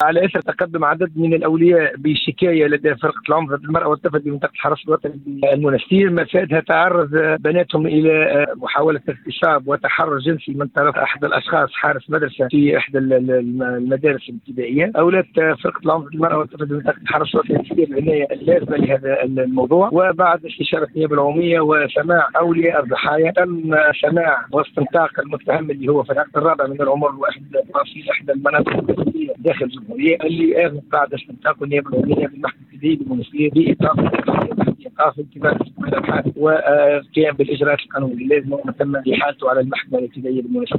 وعلى اثر تقدم عدد من الاولياء بشكايه لدى فرقه العنف ضد المراه والطفل بمنطقه الحرس الوطني بالمنستير، مفادها تعرض بناتهم الى محاوله اغتصاب وتحرش جنسي من طرف احد الاشخاص حارس مدرسه في احدى المدارس الابتدائيه. اولت فرقه العنف ضد المراه والطفل بمنطقه الحرس الوطني تسديد العنايه اللازمه لهذا الموضوع، وبعد استشاره النيابه العموميه وسماع اولياء الضحايا تم سماع واستنطاق المتهم اللي هو في العقد الرابع من العمر في احدى المناطق داخل الجمهوريه، اللي اغلق بعد استنطاق النيابه العموميه بالمحكمه الابتدائيه بالمنستير بايقاف انتباه الابحاث والقيام بالاجراءات القانونيه اللازمه، وتم احالته على المحكمه الابتدائيه بالمنستير.